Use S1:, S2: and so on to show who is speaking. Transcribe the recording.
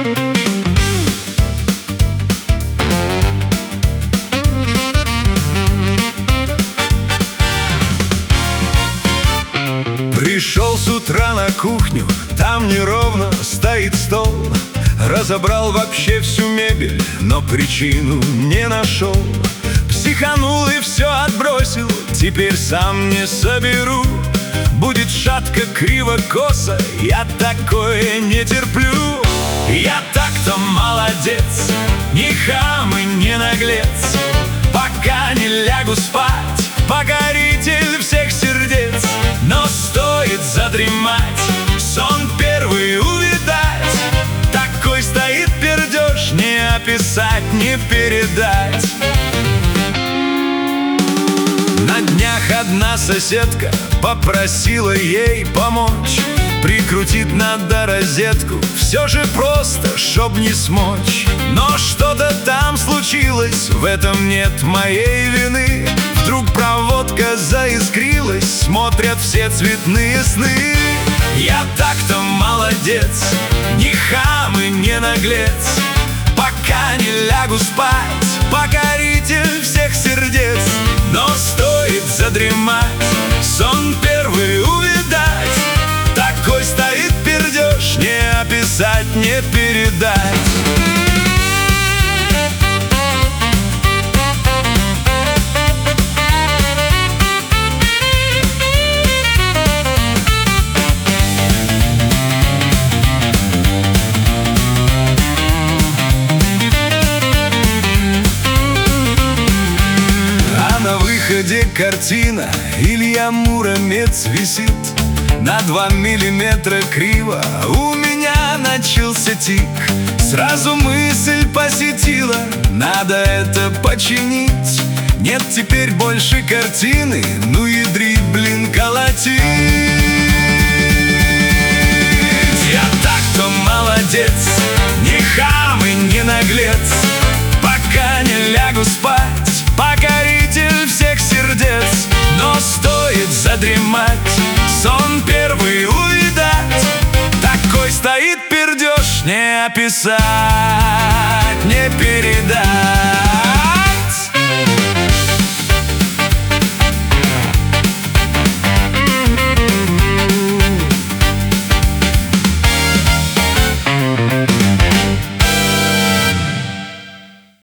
S1: Пришел с утра на кухню, там неровно стоит стол. Разобрал вообще всю мебель, но причину не нашел. Психанул и все отбросил, теперь сам не соберу. Будет шатко, криво, косо, я такое не терплю. Я так-то молодец, не хам и не наглец. Пока не лягу спать, покоритель всех сердец. Но стоит задремать, сон первый увидать. Такой стоит пердеж, не описать, не передать. На днях одна соседка попросила ей помочь. Прикрутить надо розетку, все же просто, чтоб не смочь. Но что-то там случилось, в этом нет моей вины. Вдруг проводка заискрилась, смотрят все цветные сны. Я так-то молодец, не хам и не наглец. Пока не лягу спать, покоритель всех сердец. Но стоит задремать, сон первый увидать. Такой стоит пердеж, не описать, не передать. На выходе картина, Илья Муромец висит. На 2 миллиметра криво у меня начался тик. Сразу мысль посетила, надо это починить. Нет теперь больше картины, ну ядри, блин, колотить. Я так-то молодец, не хам и не наглец. Пока не лягу спать, покоритель всех сердец. Но стоит задремать, сон первый увидать. Такой стоит пердеж, не описать, не передать.